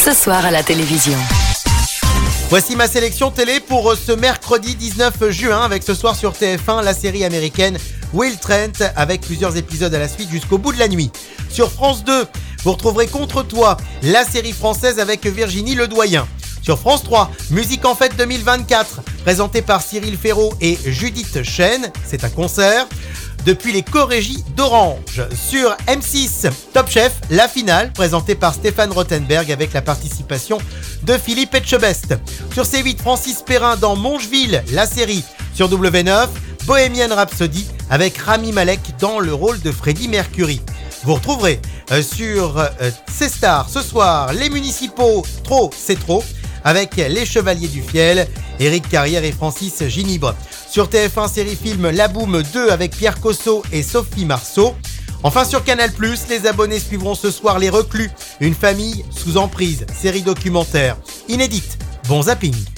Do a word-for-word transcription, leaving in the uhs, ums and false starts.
ce soir à la télévision. Voici ma sélection télé pour ce mercredi dix-neuf juin avec ce soir sur T F un la série américaine Will Trent avec plusieurs épisodes à la suite jusqu'au bout de la nuit. Sur France deux, vous retrouverez Contre toi, la série française avec Virginie Ledoyen. Sur France trois, Musique en fête deux mille vingt-quatre, présenté par Cyril Ferraud et Judith Chêne, c'est un concert. Depuis les chorégies d'Orange. Sur M six, Top Chef, la finale, présentée par Stéphane Rothenberg avec la participation de Philippe Etchebest. Sur C huit, Francis Perrin dans Mongeville, la série. Sur W neuf, Bohemian Rhapsody avec Rami Malek dans le rôle de Freddie Mercury. Vous retrouverez euh, sur euh, C-Star ce soir les municipaux Trop c'est trop avec les Chevaliers du Fiel, Éric Carrière et Francis Ginibre. Sur T F un série film La Boum deux avec Pierre Cosso et Sophie Marceau. Enfin sur Canal plus, les abonnés suivront ce soir Les Reclus, une famille sous emprise, série documentaire inédite. Bon zapping.